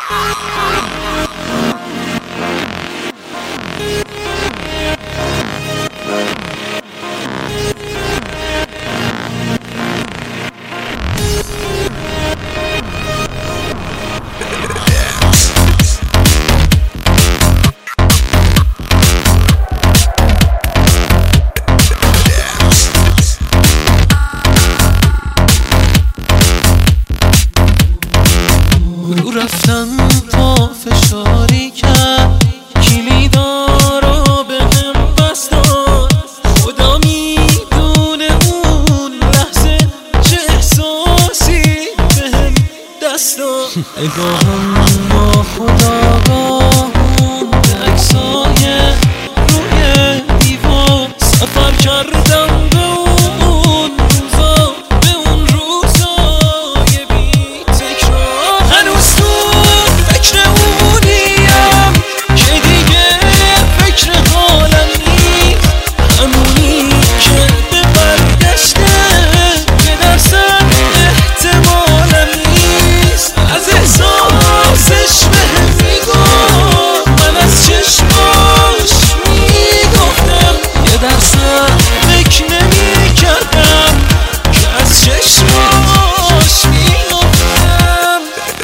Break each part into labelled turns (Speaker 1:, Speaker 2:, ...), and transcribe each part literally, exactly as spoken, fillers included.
Speaker 1: رفتن پا فشاری کرد، کلیدارو به هم بست داد. خدا میدونه اون لحظه چه احساسی به هم دست داد. نگاهم با خداگاه به عکسای روی دیوار، سفر کردم به اون روزا، به اون روزای بی تکرار. هنوز تو فکر اونیم که دیگه فکر حالم نیست، همونی که به برگشته که درصد احتمالم نیست. از احساسش بهم میگفت، من از چشماش میگفتم، یه درصد فکر نمیکردم که از چشماش میگفتم.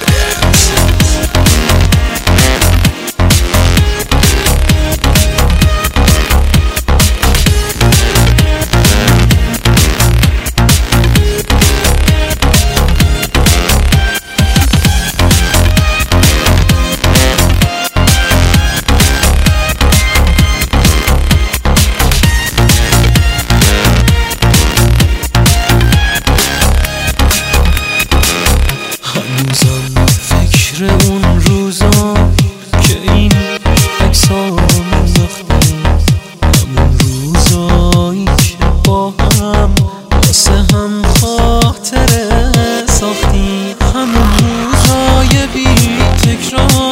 Speaker 1: هنوزم فکر اون روزا که این عکس‌ها انداختیم، همون روزایی که با هم واسه هم خاطره ساختیم، همون روزای بی تکرار.